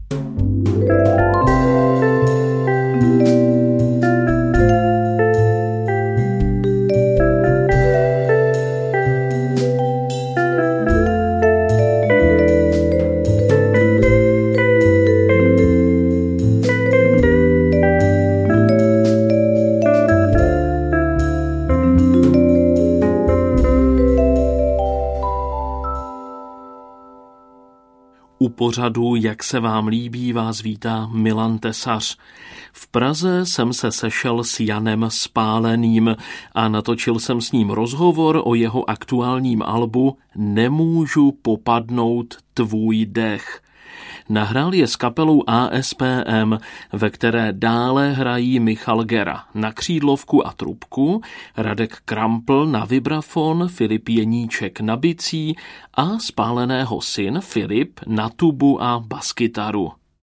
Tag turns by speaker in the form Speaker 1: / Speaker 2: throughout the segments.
Speaker 1: U pořadu Jak se vám líbí vás vítá Milan Tesař. V Praze jsem se sešel s Janem Spáleným a natočil jsem s ním rozhovor o jeho aktuálním albu Nemůžu popadnout tvůj dech. Nahrál je s kapelou ASPM, ve které dále hrají Michal Gera na křídlovku a trubku, Radek Krampl na vibrafon, Filip Jeníček na bicí a Spáleného syn Filip na tubu a baskytaru.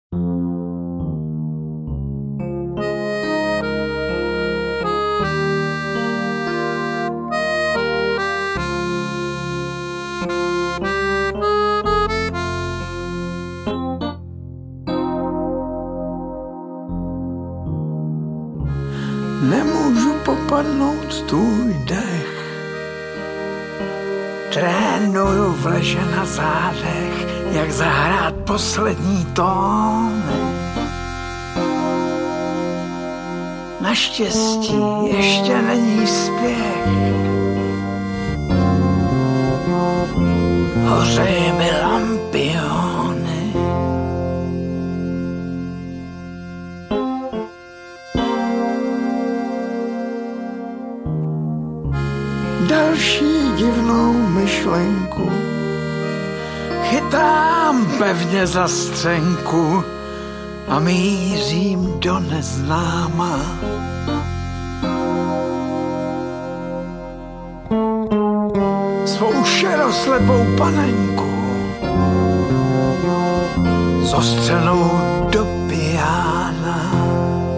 Speaker 2: Nemůžu popadnout tvůj dech. Trénuju v leže na zádech, jak zahrát poslední tón. Naštěstí ještě není spěch. Hořeji mi lampiony. Další divnou myšlenku chytám pevně za střenku a mířím do neznáma. Svou šeroslepou panenku zostřenou do piána.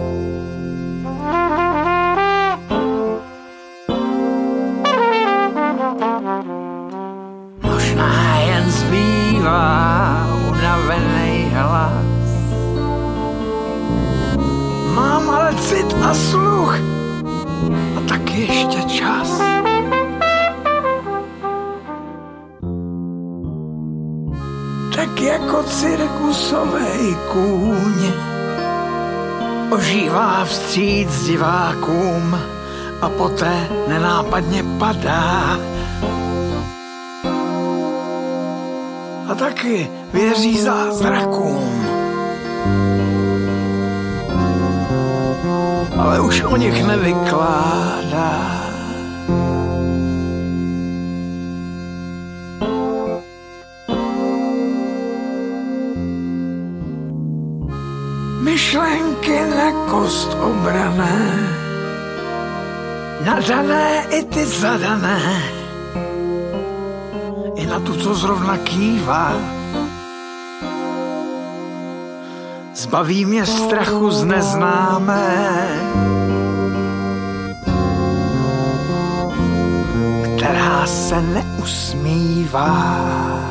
Speaker 2: Možná jen zbývá unavenej hlas. Mám ale cit a sluch a taky ještě čas. Tak jako cirkusovej kůň ožívá vstříc divákům a poté nenápadně padá. A taky věří zázrakům. Ale už o nich nevykládá. Myšlenky na kost obrané, nadané i ty zadané, i na tu, co zrovna kývá. Zbaví mě strachu z neznámé, která se neusmívá.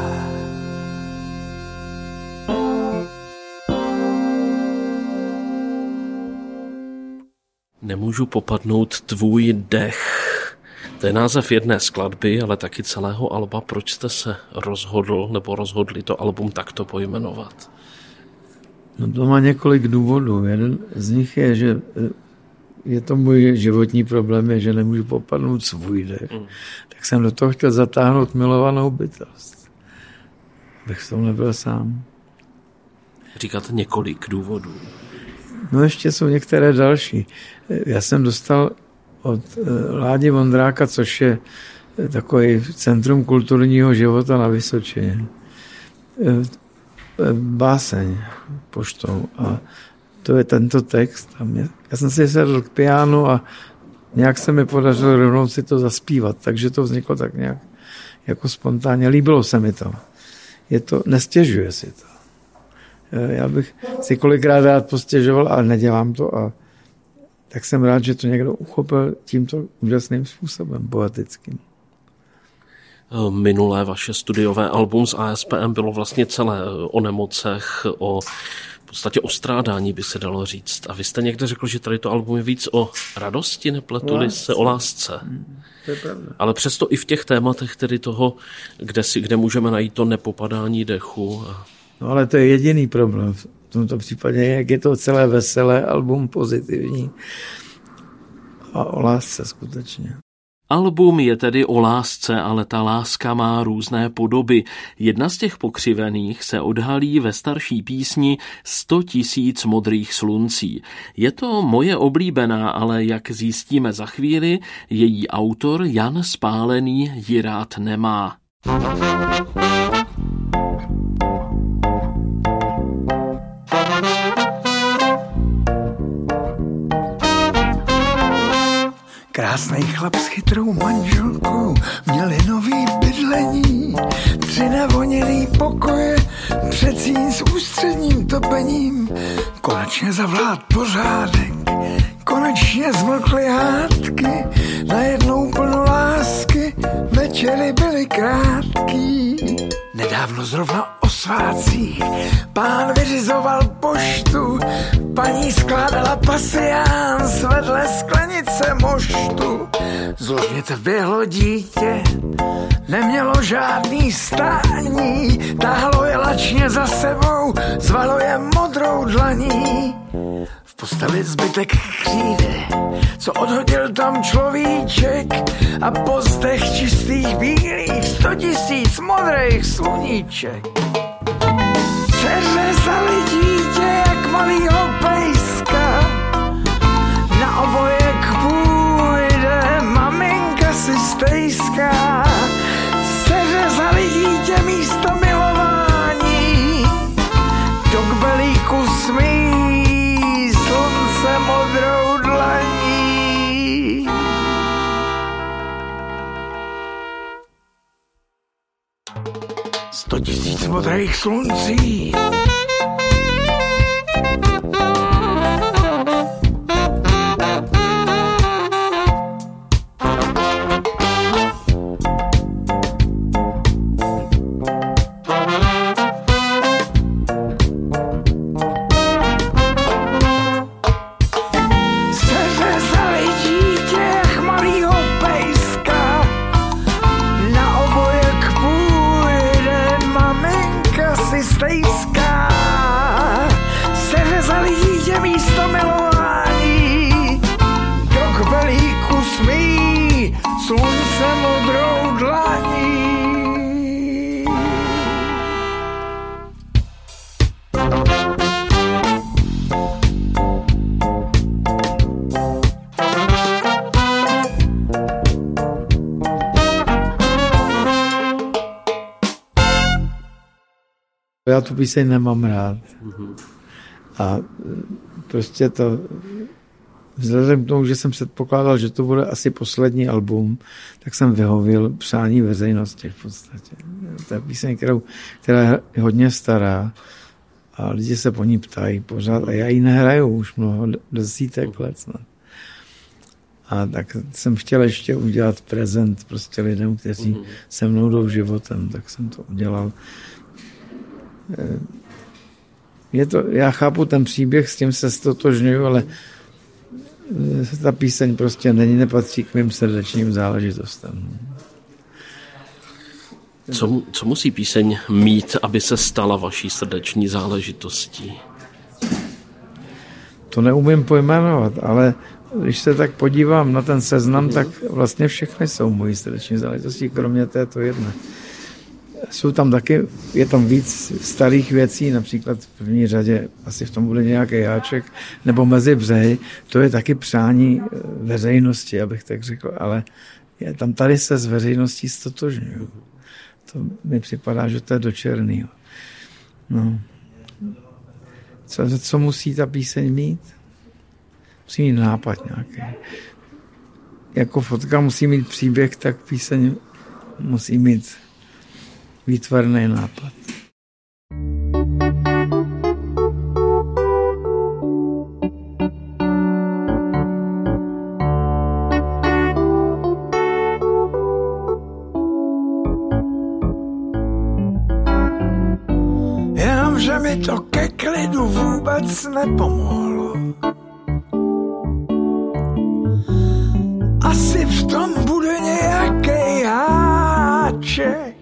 Speaker 1: Nemůžu popadnout tvůj dech. To je název jedné skladby, ale taky celého alba. Proč jste se rozhodl nebo rozhodli to album takto pojmenovat?
Speaker 3: No to má několik důvodů. Jeden z nich je, že je to můj životní problém, je, že nemůžu popadnout svůj dech. Tak jsem do toho chtěl zatáhnout milovanou bytost. Abych s tom nebyl sám.
Speaker 1: Říkáte několik důvodů.
Speaker 3: No ještě jsou některé další. Já jsem dostal od Ládi Vondráka, což je takový centrum kulturního života na Vysočině, báseň poštou. A to je tento text. Já jsem si sedl k pianu a nějak se mi podařilo rovnou si to zaspívat, takže to vzniklo tak nějak jako spontánně. Líbilo se mi to. Nestěžuje si to. Já bych si kolikrát rád postěžoval, ale nedělám to a tak jsem rád, že to někdo uchopil tímto úžasným způsobem, poetickým.
Speaker 1: Minulé vaše studiové album s ASPM bylo vlastně celé o nemocech, v podstatě o strádání, by se dalo říct. A vy jste někde řekl, že tady to album je víc o radosti, nepletu-li se, o lásce.
Speaker 3: To je pravda.
Speaker 1: Ale přesto i v těch tématech tedy toho, kde můžeme najít to nepopadání dechu.
Speaker 3: No ale to je jediný problém v tomto případě, jak je to celé veselé album, pozitivní a o lásce skutečně.
Speaker 1: Album je tedy o lásce, ale ta láska má různé podoby. Jedna z těch pokřivených se odhalí ve starší písni 100 000 modrých sluncí. Je to moje oblíbená, ale jak zjistíme za chvíli, její autor Jan Spálený ji rád nemá.
Speaker 2: Krásnej chlap s chytrou manželkou měli nový bydlení, 3 navoněný pokoje, přecín s ústředním topením. Konečně zavlád pořádek, konečně zmlkly hádky, najednou plno lásky, večery byly krátký. Nedávno zrovna o svátcích pán vyřizoval poštu, paní skládala pasiáns vedle sklenice moštu. Z ložnice vběhlo dítě, nemělo žádný stání, táhlo je lačně za sebou, zvalo je modrou dlaní. V posteli zbytek kříde, co odhodil tam človíček, a po zdech čistých bílých 100 000 modrých sluníček. Přeřezali dítě jak malýho pejska, na obojek půjde, maminka si stejská. Seřezali dítě místo milování, do kbelíku smí slunce modrou dlaní. Sto 000 modrých sluncí.
Speaker 3: Já tu píseň nemám rád. A prostě to, vzhledem k tomu, že jsem předpokládal, že to bude asi poslední album, tak jsem vyhověl přání veřejnosti v podstatě. To je píseň, která je hodně stará a lidi se po ní ptají pořád a já ji nehraju už mnoho desítek let snad. A tak jsem chtěl ještě udělat prezent prostě lidem, kteří se mnou jdou životem, tak jsem to udělal. Já chápu ten příběh, s tím se ztotožňuju, ale ta píseň prostě nepatří k mým srdečním záležitostem.
Speaker 1: Co musí píseň mít, aby se stala vaší srdeční záležitostí?
Speaker 3: To neumím pojmenovat, ale když se tak podívám na ten seznam, tak vlastně všechny jsou mojí srdeční záležitosti, kromě této jedné. Jsou tam taky, je tam víc starých věcí, například v první řadě asi v tom bude nějaký háček, nebo Mezi břehy, to je taky přání veřejnosti, abych tak řekl, ale je tam tady se s veřejností ztotožňuju. To mi připadá, že to je do černýho. No. Co musí ta píseň mít? Musí mít nápad nějaký. Jako fotka musí mít příběh, tak píseň musí mít výtvarný nápad.
Speaker 2: ke klidu vůbec nepomohlo. Asi v tom bude nějaký háček.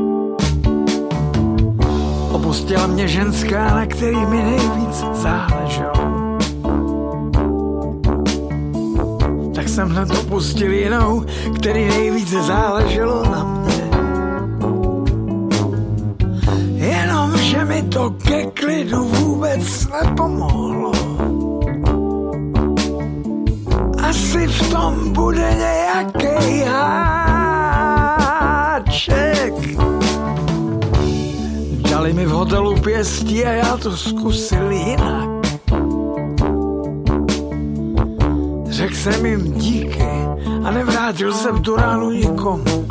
Speaker 2: Opustila mě ženská, na který mi nejvíc záleželo. Tak jsem hned opustil jinou, který nejvíc záleželo na mě. Jenomže mi to ke klidu vůbec nepomohlo. Asi v tom bude nějaký háček. Dali mi v hotelu pěstí a já to zkusil jinak. Řekl jsem jim díky a nevrátil jsem tu ránu nikomu.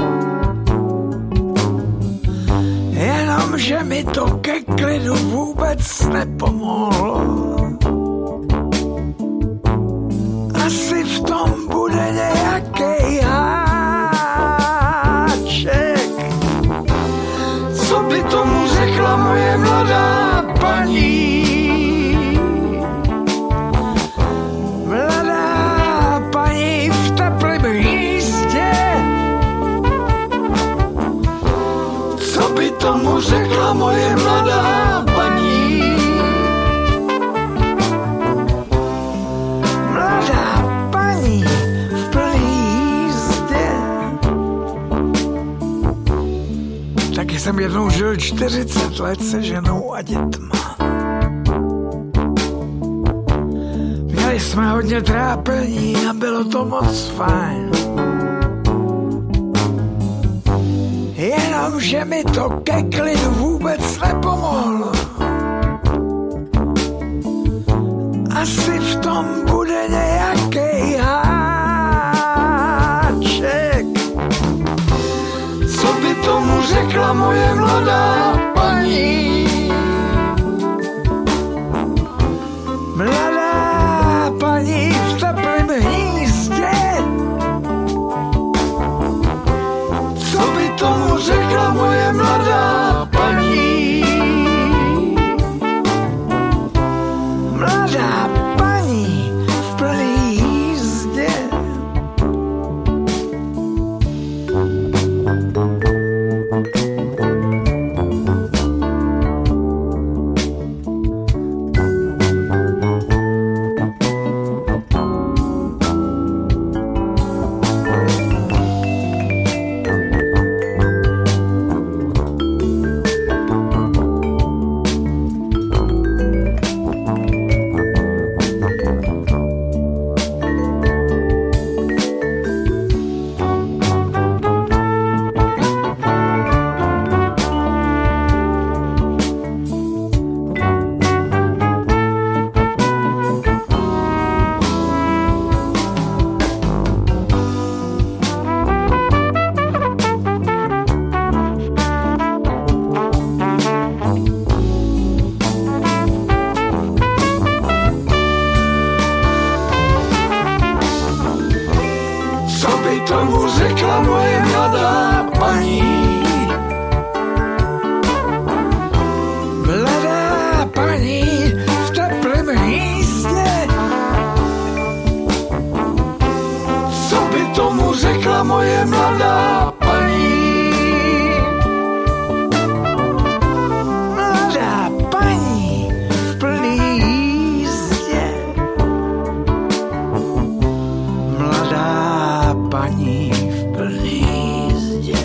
Speaker 2: Jenomže mi to ke klidu vůbec nepomohlo. Asi v tom bude nějaký háček. Co by tomu řekla moje mladá paní? Mladá paní v teplém hnízdě. Co by tomu řekla moje mladá paní? Taky jsem jednou žil 40 let se ženou a dětma. Měli jsme hodně trápení a bylo to moc fajn. Jenomže mi to ke klidu vůbec nepomohlo. Asi v tom bude nějaký háček. Co by tomu řekla moje mladá paní? Mladá paní v teplém hnízdě. Co by tomu řekla moje mladá paní? Mladá paní v plné jízdě. Tomu řekla moje mladá paní. Mladá paní v teplém hnízdě. Co by tomu řekla moje mladá paní? Mladá paní v plný jízdě. Mladá paní v plný jízdě.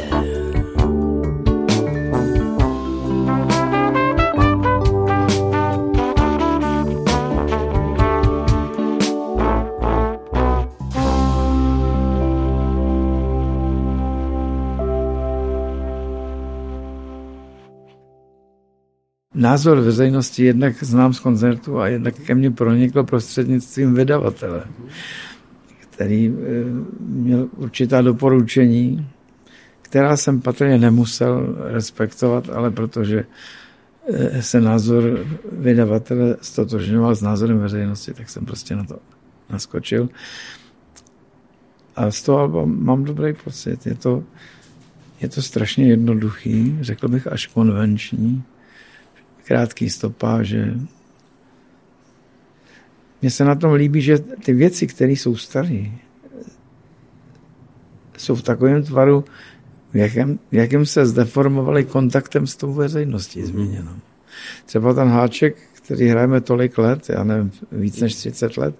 Speaker 3: Názor veřejnosti jednak znám z koncertu a jednak ke mně proniklo prostřednictvím vydavatele, který měl určitá doporučení, která jsem patrně nemusel respektovat, ale protože se názor vydavatele stotožňoval s názorem veřejnosti, tak jsem prostě na to naskočil. A z toho alba mám dobrý pocit. Je to strašně jednoduchý, řekl bych až konvenční. krátký stopáže. Mně se na tom líbí, že ty věci, které jsou staré, jsou v takovém tvaru, v jakém se zdeformovali kontaktem s tou veřejností změněnou. Třeba ten háček, který hrajeme tolik let, já nevím, víc než 30 let,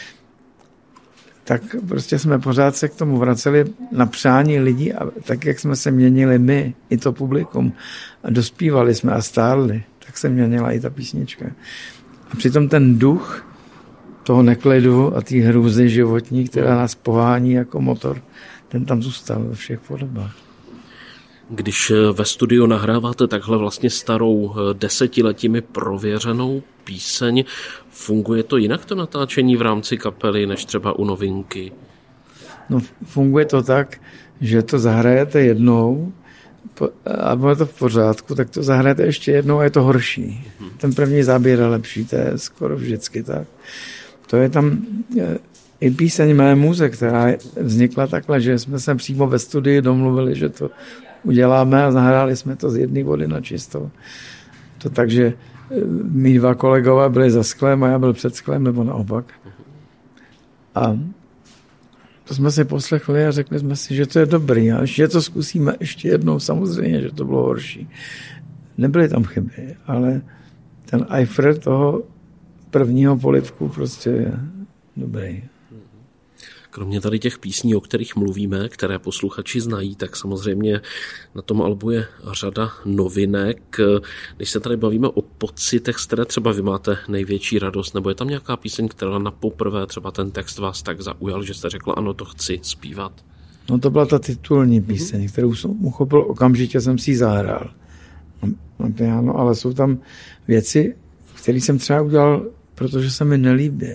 Speaker 3: tak prostě jsme pořád se k tomu vraceli na přání lidí a tak, jak jsme se měnili my, i to publikum, a dospívali jsme a stárli, tak se měnila i ta písnička. A přitom ten duch toho neklidu a té hrůzy životní, která nás pohání jako motor, ten tam zůstal ve všech podobách.
Speaker 1: Když ve studiu nahráváte takhle vlastně starou, desetiletími prověřenou píseň, funguje to jinak to natáčení v rámci kapely, než třeba u Novinky?
Speaker 3: No, funguje to tak, že to zahrajete jednou a bude to v pořádku, tak to zahrajete ještě jednou a je to horší. Ten první záběr je lepší, to je skoro vždycky tak. To je tam i píseň Mé muze, která vznikla takhle, že jsme se přímo ve studii domluvili, že to uděláme a zahráli jsme to z jedné vody na čistou. To tak, že mý dva kolegové byli za sklem a já byl před sklem, nebo naopak. A to jsme si poslechli a řekli jsme si, že to je dobrý a že to zkusíme ještě jednou, samozřejmě, že to bylo horší. Nebyly tam chyby, ale ten eifr toho prvního polivku prostě je dobrý.
Speaker 1: Kromě tady těch písní, o kterých mluvíme, které posluchači znají, tak samozřejmě na tom albu je řada novinek. Když se tady bavíme o pocitech, z které třeba vy máte největší radost, nebo je tam nějaká píseň, která na poprvé třeba ten text vás tak zaujal, že jste řekla, ano, to chci zpívat?
Speaker 3: No to byla ta titulní píseň, kterou jsem uchopil, okamžitě jsem si ji zahrál na piano, ale jsou tam věci, které jsem třeba udělal, protože se mi nelíbí.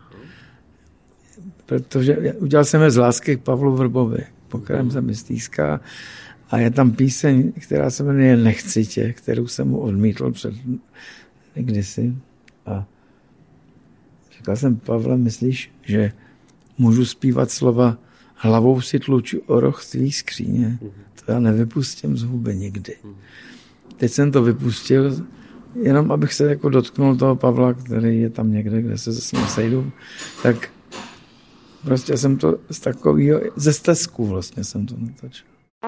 Speaker 3: Protože udělal jsem je z lásky k Pavlu Vrbovi, po kterém se mi stýská, a je tam píseň, která se jmenuje Nechci tě, kterou jsem mu odmítl před kdysi. A říkal jsem, Pavle, myslíš, že můžu zpívat slova hlavou si tluču o roh tvý skříně? To já nevypustím z huby nikdy. Teď jsem to vypustil, jenom abych se jako dotknul toho Pavla, který je tam někde, kde se s ním sejdu, tak prostě jsem to z takového, ze stezku vlastně jsem to natočil.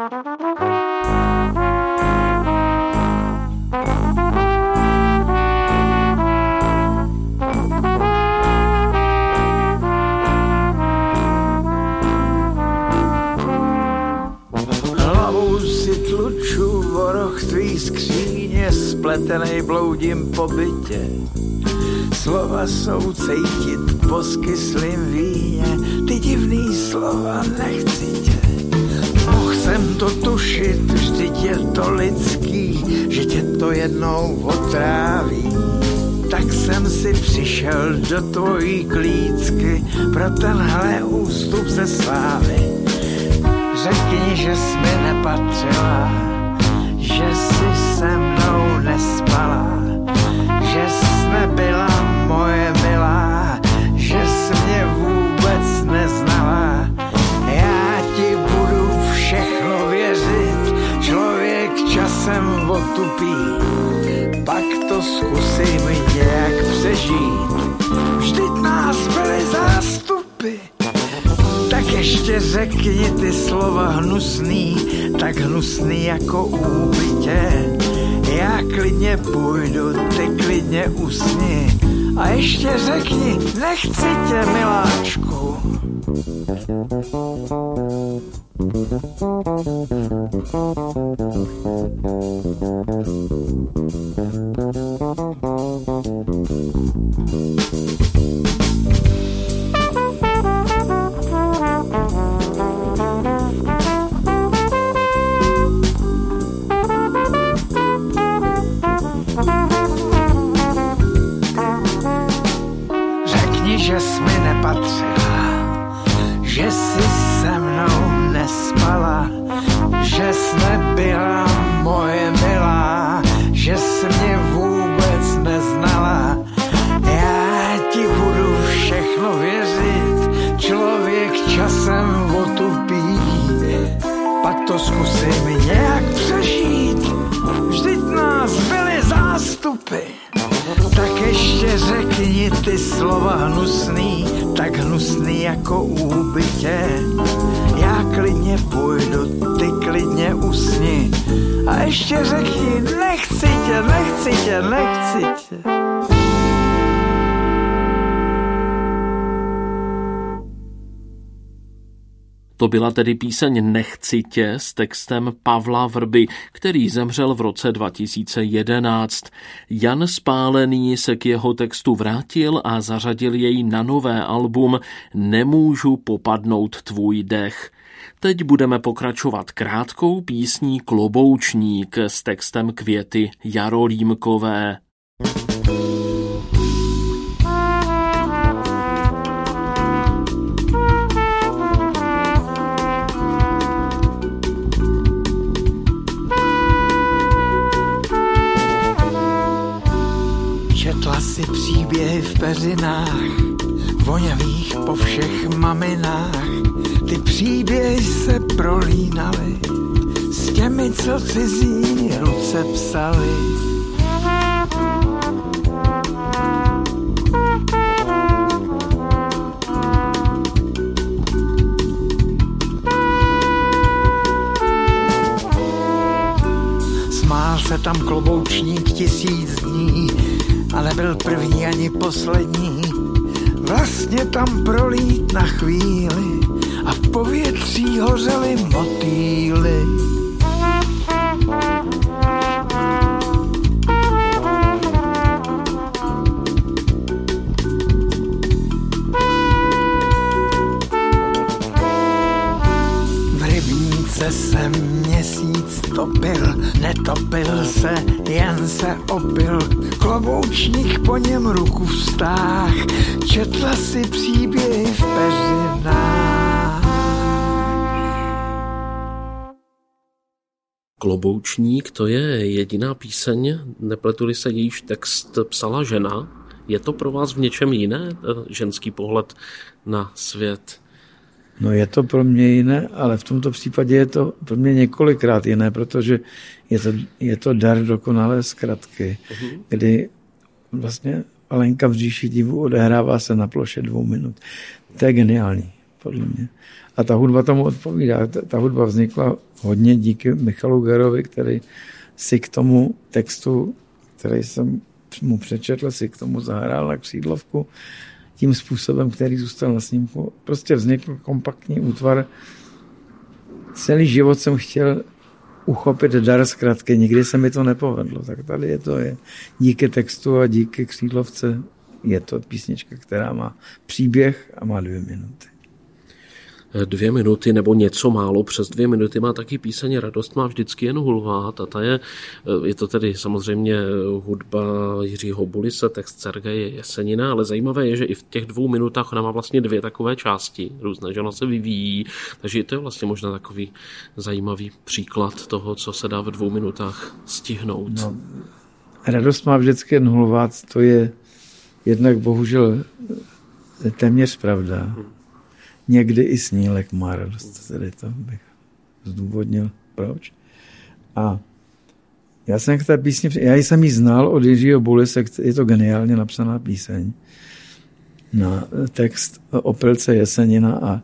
Speaker 2: Hlavou si tluču o roh tvý skříně, spletenej bloudím po bytě. Slova jsou cítit po skyslým víně, ty divný slova nechci tě. Mohl jsem to tušit, vždyť je to lidský, že tě to jednou otráví. Tak jsem si přišel do tvojí klícky pro tenhle ústup ze slávy. Řekni, že jsi mi nepatřila, že jsi se mnou nespala, že jsi nebyla moje milá, že jsi mě vůbec neznala. Já ti budu všechno věřit, člověk časem otupí, pak to zkusím nějak přežít. Vždyť nás byly zástupy, tak ještě řekni ty slova hnusný, tak hnusný jako úbytě. Já klidně půjdu, ty klidně usni a ještě řekni, nechci tě, miláčku. Že jsi mi nepatřila, že jsi se mnou nespala, že jsi nebyla moje milá, že jsi mě vůbec neznala. Já ti budu všechno věřit, člověk časem otupí, pak to zkusím nějak přežít. Vždyť nás byly zástupy, řekni ty slova hnusný, tak hnusný jako úbytě. Já klidně půjdu, ty klidně usni. A ještě řekni, nechci tě, nechci tě, nechci tě.
Speaker 1: To byla tedy píseň Nechci tě s textem Pavla Vrby, který zemřel v roce 2011. Jan Spálený se k jeho textu vrátil a zařadil jej na nové album Nemůžu popadnout tvůj dech. Teď budeme pokračovat krátkou písní Kloboučník s textem Květy Jarolímkové.
Speaker 2: Četla si příběhy v peřinách, voňavých po všech maminách. Ty příběhy se prolínaly s těmi, co cizí ruce psali. Smál se tam kloboučník 1000 dní, ale byl první ani poslední. Vlastně tam prolít na chvíli a v povětří hořely motýly. V rybníce se měsíc topil, netopil se, jen se opil. Kloboučník po něm ruku vztáh, četla si příběhy v peřinách.
Speaker 1: Kloboučník, to je jediná píseň, nepletu-li se, jejíž text psala žena. Je to pro vás v něčem jiné, ženský pohled na svět?
Speaker 3: No je to pro mě jiné, ale v tomto případě je to pro mě několikrát jiné, protože je to dar dokonalé zkratky, kdy vlastně Alenka v říši divu odehrává se na ploše 2 minut. To je geniální, podle mě. A ta hudba tomu odpovídá. Ta hudba vznikla hodně díky Michalu Gerovi, který si k tomu textu, který jsem mu přečetl, si k tomu zahrál na křídlovku tím způsobem, který zůstal na snímku. Prostě vznikl kompaktní útvar. Celý život jsem chtěl uchopit dar zkratky, nikdy se mi to nepovedlo. Tak tady je to díky textu a díky křídlovce je to písnička, která má příběh a má 2 minuty.
Speaker 1: 2 minuty nebo něco málo přes 2 minuty má taky píseň Radost má vždycky jen hulvát a ta je to tedy samozřejmě hudba Jiřího Bulise, text Sergeje Jesenina, ale zajímavé je, že i v těch 2 minutách ona má vlastně 2 takové části různé, že ona se vyvíjí, takže to je vlastně možná takový zajímavý příklad toho, co se dá v 2 minutách stihnout. No,
Speaker 3: Radost má vždycky jen hulvát, to je jednak bohužel téměř pravda. Někdy i snílek má radost, tedy to bych zdůvodnil, proč. A já jsem k té písni, já jsem ji znal od Jiřího Bulise, je to geniálně napsaná píseň na text Opilce Jesenina a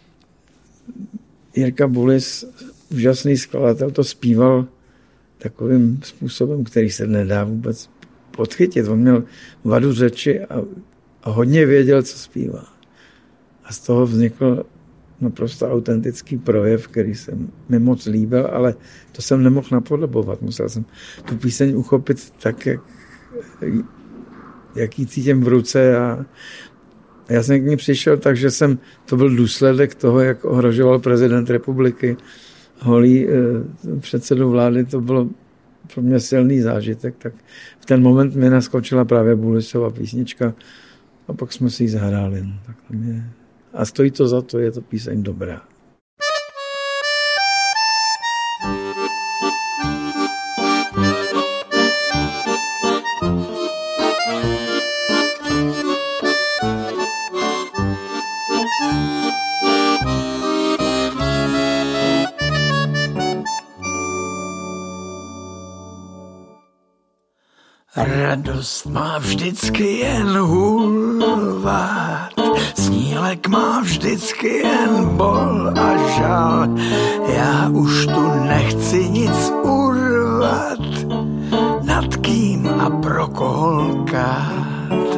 Speaker 3: Jirka Bulis, úžasný skladatel, to zpíval takovým způsobem, který se nedá vůbec podchytit. On měl vadu řeči a hodně věděl, co zpívá. A z toho vznikl naprosto autentický projev, který se mi moc líbil, ale to jsem nemohl napodobovat. Musel jsem tu píseň uchopit tak, jak ji cítím v ruce. A já jsem k ní přišel, takže to byl důsledek toho, jak ohrožoval prezident republiky holý předsedu vlády. To bylo pro mě silný zážitek. Tak v ten moment mi naskočila právě Bulisova písnička a pak jsme si ji zahráli. No, tak tam je. A stojí to za to, je to píseň dobrá.
Speaker 2: radost má vždycky jen hulvát, snílek má vždycky jen bol a žal. Já už tu nechci nic urvat, nad kým a pro koho lkát.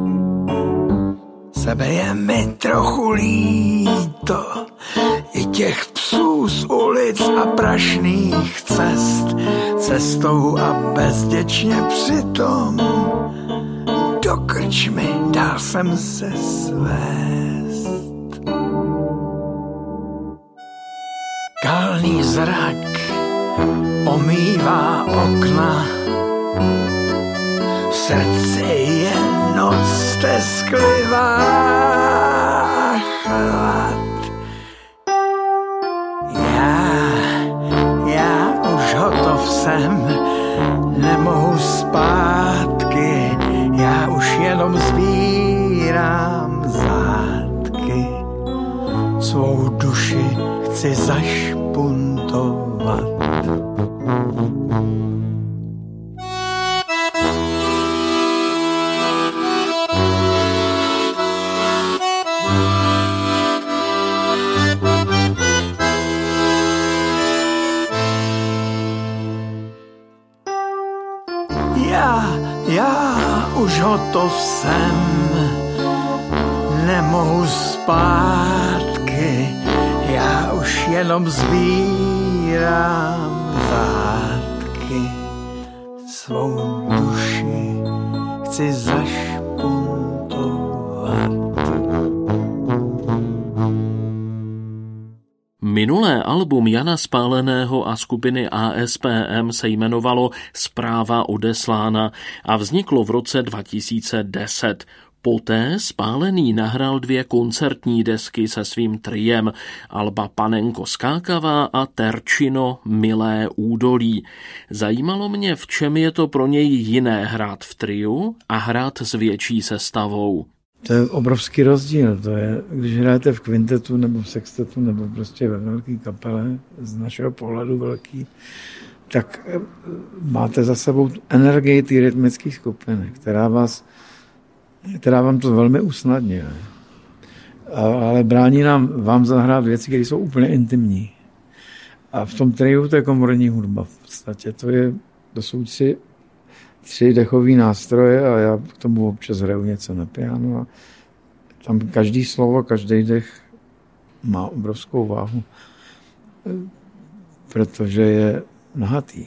Speaker 2: Sebe je mi trochu líto, i těch psů z ulic a prašných cest, cestou a bezděčně přitom do krčmy dál jsem se svést. Kalný zrak omývá okna, v srdci je noc stesklivá, chlad. Já už hotov jsem, nemohu zpátky, já už jenom sbírám zátky. Svou duši chci zašpuntovat. Já už hotov jsem, nemohu zpátky, já už jenom sbírám zátky. Svou duši chci zašpuntovat.
Speaker 1: Minulé album Jana Spáleného a skupiny ASPM se jmenovalo Zpráva odeslána a vzniklo v roce 2010. Poté Spálený nahrál 2 koncertní desky se svým triem, alba Panenko skákavá a Terčino milé údolí. Zajímalo mě, v čem je to pro něj jiné hrát v triu a hrát s větší sestavou.
Speaker 3: To je obrovský rozdíl. To je, když hrajete v kvintetu nebo v sextetu nebo prostě ve velké kapele, z našeho pohledu velký, tak máte za sebou energii té rytmické skupiny, která vám to velmi usnadňuje. Ale brání vám zahrát věci, které jsou úplně intimní. A v tom triu to je komorní hudba v podstatě. To jsou 3 dechové nástroje a já k tomu občas hraju něco na piano a tam každý slovo, každý dech má obrovskou váhu, protože je nahatý.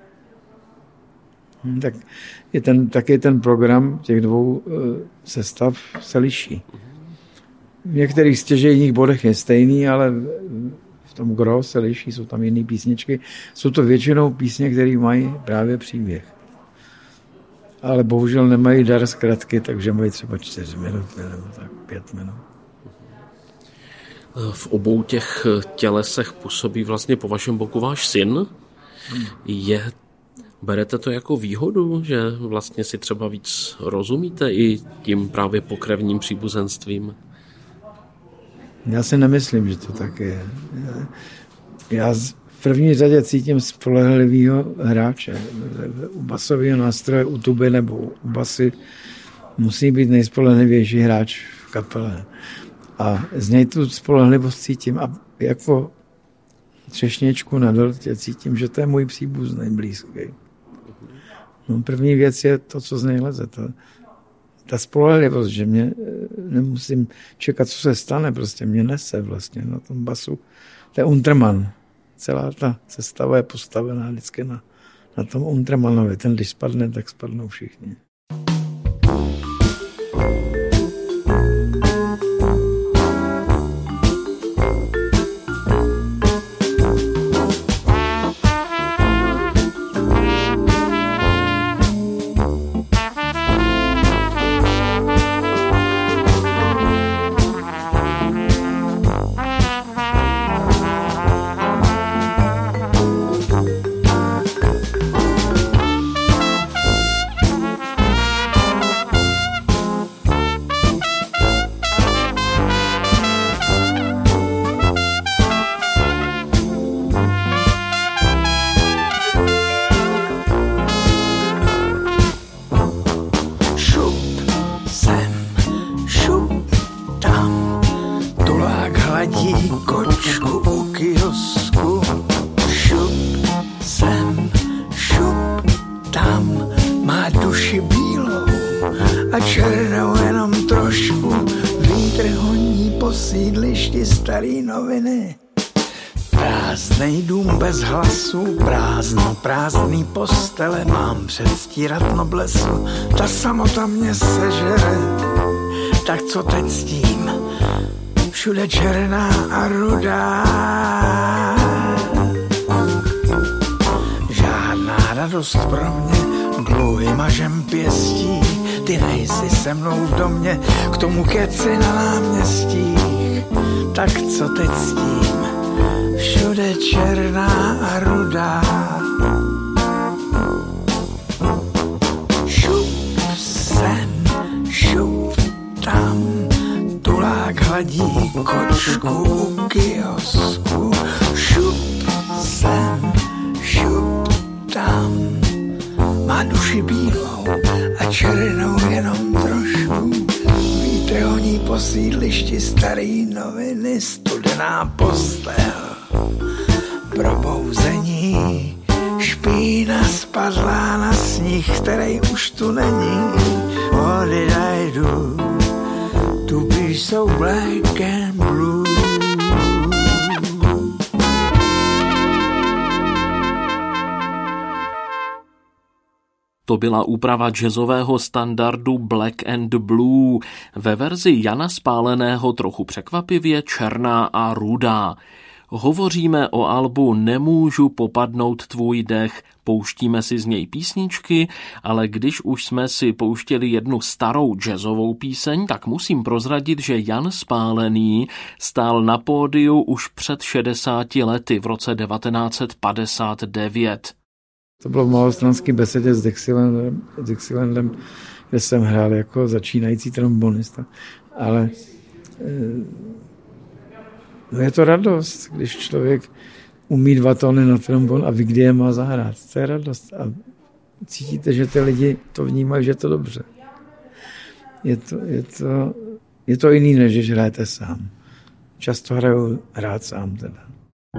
Speaker 3: Tak ten program těch 2 sestav se liší. V některých stěžejních bodech je stejný, ale v tom gro se liší, jsou tam jiné písničky. Jsou to většinou písně, které mají právě příběh. Ale bohužel nemají dar zkratky, takže mají třeba 4 minuty nebo tak 5 minut.
Speaker 1: V obou těch tělesech působí vlastně po vašem boku váš syn. Berete to jako výhodu, že vlastně si třeba víc rozumíte i tím právě pokrevním příbuzenstvím?
Speaker 3: Já si nemyslím, že to tak je. Já v první řadě cítím spolehlivýho hráče. U basového nástroje, u tuby nebo u basy musí být nejspolehlivější hráč v kapele. A z něj tu spolehlivost cítím a jako třešničku na dortě cítím, že to je můj příbuzný blízký. No, první věc je to, co z něj leze. Ta spolehlivost, že mě nemusím čekat, co se stane, prostě mě nese vlastně na tom basu. To je Untermann. Celá ta sestava je postavená vždycky na tom Untermannovi. Ten, když spadne, tak spadnou všichni.
Speaker 2: a černou jenom trošku. Vítr honí po sídlišti Starý Noviny. Prázdnej dům bez hlasu, prázdný postele, mám předstírat noblesu, ta samota mě sežere, tak co teď s tím? Všude černá a rudá. Žádná radost pro mě, dluhy mažem pěstí, ty nejsi se mnou v domě, k tomu keci na náměstích, tak co teď s tím? Všude černá a rudá. Šup sem, šup tam, tulák hladí kočku u kiosku. Šup sem, šup tam, má duši bílou a černou jenom trošku. Vítr honí po sídlišti Starý Noviny, studená postel, probouzení, špína spadlá na sníh, který už tu není. What did I do to be so black and blue?
Speaker 1: To byla úprava jazzového standardu Black and Blue ve verzi Jana Spáleného trochu překvapivě černá a rudá. Hovoříme o albu Nemůžu popadnout tvůj dech, pouštíme si z něj písničky, ale když už jsme si pouštěli jednu starou jazzovou píseň, tak musím prozradit, že Jan Spálený stál na pódiu už před 60 lety v roce 1959.
Speaker 3: To bylo v Malostranské besedě s Dixielandem, kde jsem hrál jako začínající trombonista. Ale no je to radost, když člověk umí 2 tóny na trombon a ví, kdy je má zahrát. To je radost. A cítíte, že ty lidi to vnímají, že je to dobře. Je to jiný, než když hrajete sám. Často hraju rád sám teda.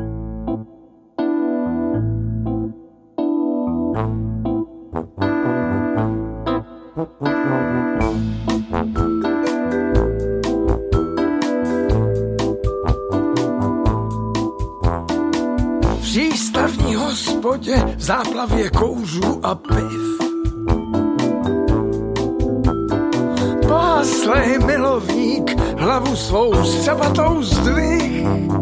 Speaker 2: Přístavní hospodě v záplavě kouřů a piv. Pohaslej milovník hlavu svou střebatou zdvih.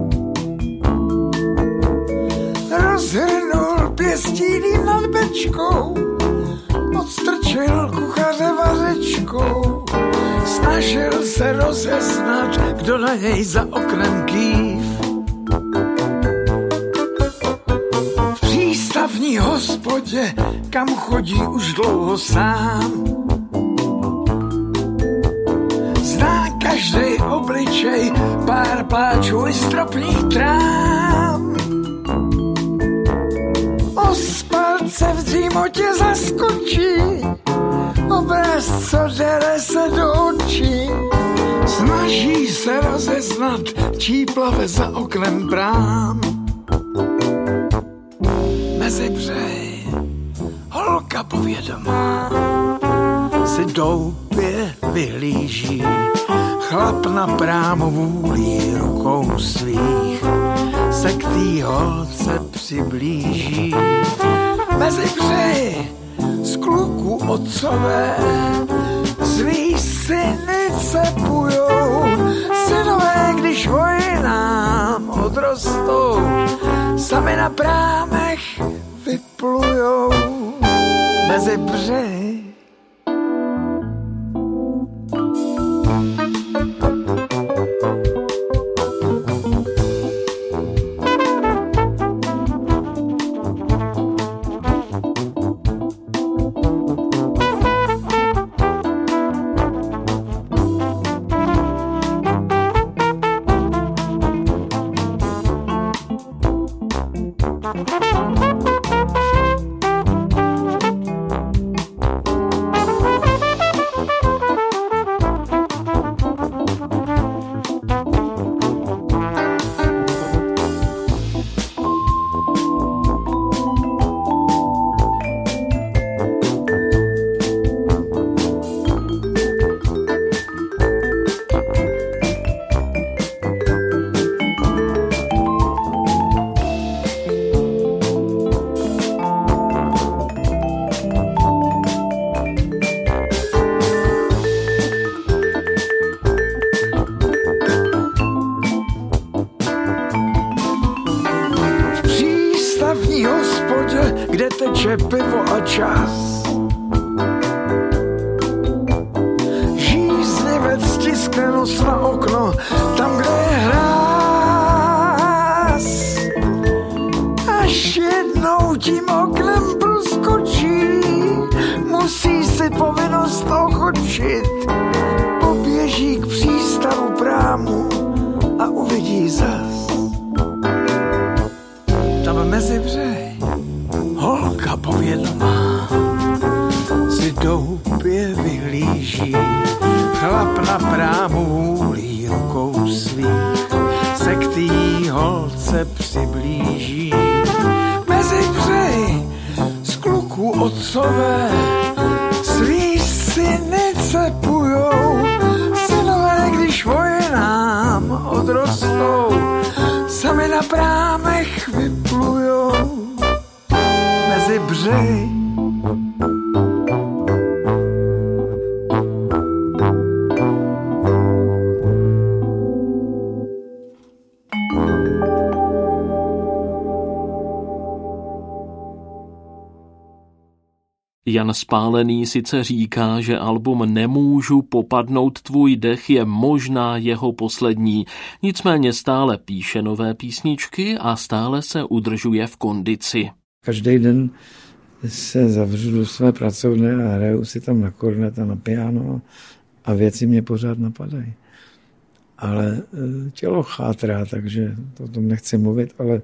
Speaker 2: Rozhrnul pěstíný nad bečkou, odstrčil kuchaře vařečkou. Snažil se rozeznat, kdo na něj za oknem kýv. V přístavní hospodě, kam chodí už dlouho sám, zná každej obličej, pár pláčů i stropních trám. Ospalce v dřímotě zaskočí, obraz, co dere se do očí. Snaží se rozeznat, čí plave za oknem brám. Mezi břehy holka povědomá si doupě vyhlíží. Chlap na prámu vůlí rukou svých se k tý holce přiblíží. Mezi břehy z kluků otcové svý syny cepujou. Synové, když vojnám odrostou, sami na prámech vyplujou. Mezi břehy sklenost na okno, tam, kde je hráz. Až jednou tím oknem proskočí, musí si povinnost ochočit. Poběží k přístavu prámu a uvidí zas. Tam mezi břeh holka povědomá si doupě vyhlíží. Chlap na prámu vůlí rukou svých se k tý holce přiblíží. Mezi břehy z kluků otcové svý syny cepujou. Synové, když vojnám odrostou, sami na prámech vyplujou. Mezi břehy
Speaker 1: Jan Spálený sice říká, že album Nemůžu popadnout tvůj dech je možná jeho poslední, nicméně stále píše nové písničky a stále se udržuje v kondici.
Speaker 3: Každý den se zavřu do své pracovny a hraju si tam na kornet a na piano a věci mě pořád napadají. Ale tělo chátrá, takže o tom nechci mluvit, ale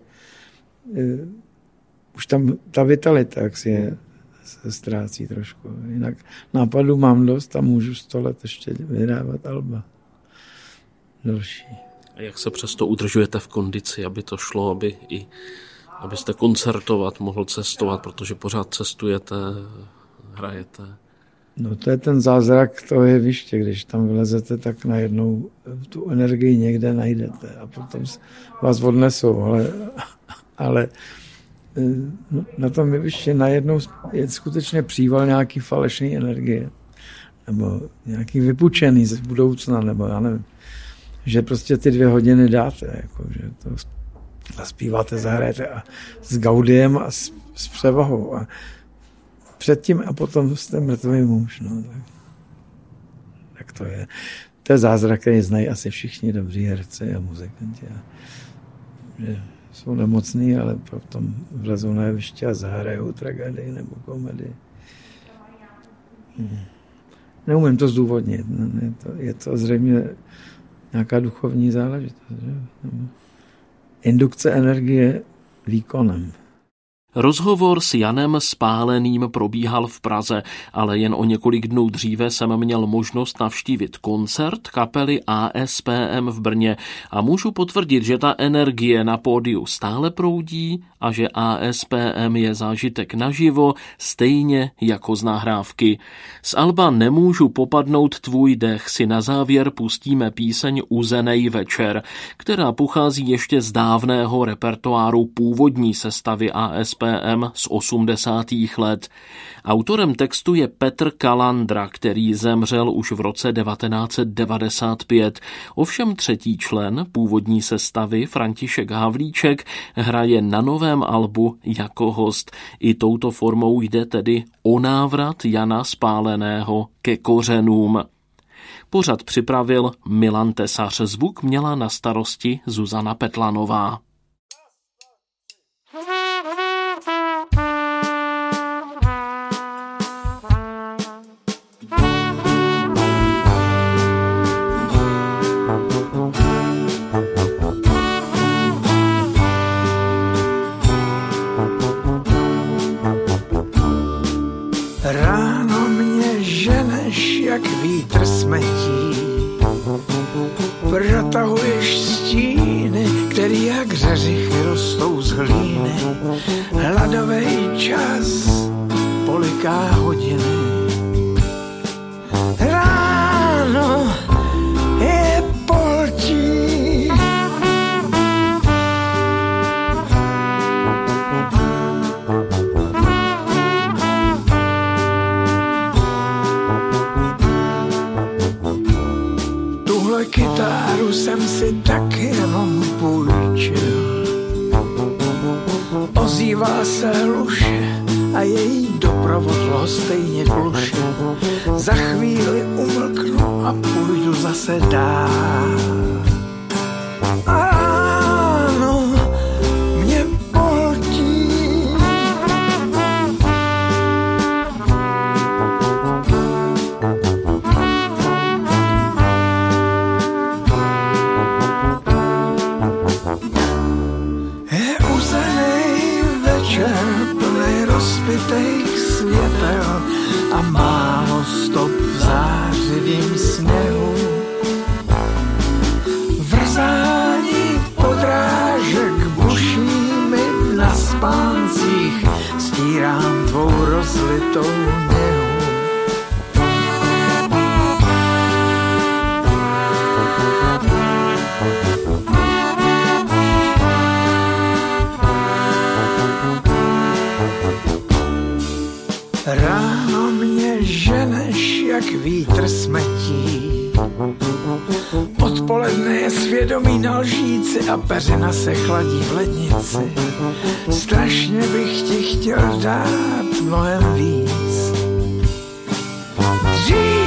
Speaker 3: už tam ta vitalita, jak si je, se ztrácí trošku. Jinak nápadů mám dost a můžu 100 let ještě vydávat alba. Další.
Speaker 1: A jak se přesto udržujete v kondici, aby to šlo, abyste koncertovat, mohl cestovat, protože pořád cestujete, hrajete?
Speaker 3: No to je ten zázrak toho jeviště, když tam vylezete, tak najednou tu energii někde najdete a potom vás odnesou, ale na tom jeviště najednou je skutečně příval nějaký falešný energie nebo nějaký vypučený z budoucna, nebo já nevím, že prostě ty 2 hodiny dáte, jako, že to zaspíváte, zahrajete a s gaudiem a s převahou a předtím a potom jste mrtvý muž. No, tak to je. To je zázrak, který znají asi všichni dobří herci a muzikanti. Že jsou nemocný, ale potom vlezou na jeviště a zahrajou tragédii nebo komedii. Neumím to zdůvodnit. Je to zřejmě nějaká duchovní záležitost. Že? Indukce energie výkonem.
Speaker 1: Rozhovor s Janem Spáleným probíhal v Praze, ale jen o několik dnů dříve jsem měl možnost navštívit koncert kapely ASPM v Brně a můžu potvrdit, že ta energie na pódiu stále proudí a že ASPM je zážitek naživo, stejně jako z nahrávky. Z alba Nemůžu popadnout tvůj dech si na závěr pustíme píseň Uzenej večer, která pochází ještě z dávného repertoáru původní sestavy ASPM z 80. let. Autorem textu je Petr Kalandra, který zemřel už v roce 1995. Ovšem 3. člen původní sestavy, František Havlíček, hraje na novém albu jako host. I touto formou jde tedy o návrat Jana Spáleného ke kořenům. Pořad připravil Milan Tesař, zvuk měla na starosti Zuzana Petlanová.
Speaker 2: Ráno mě ženeš, jak vítr smetí, protahuješ stíny, který jak řeřichy rostou z hlíny. Hladovej čas poliká hodiny. Ráno je poltí, kytáru jsem si tak jenom půjčil. Ozývá se hluše a její doprovod stejně kluše. Za chvíli umlknu a půjdu za se dá. A ráno mě pohltí. Je uzenej večer plnej rozbitých světel a málo stop v zářivým sněhu. Vrzání podrážek buší mi na spáncích, stírám tvou rozlitou něhu. Ráno mě ženeš, jak vítr smetí. Odpoledne je svědomí na lžíci a peřina se chladí v lednici. Strašně bych ti chtěl dát mnohem víc. Dřív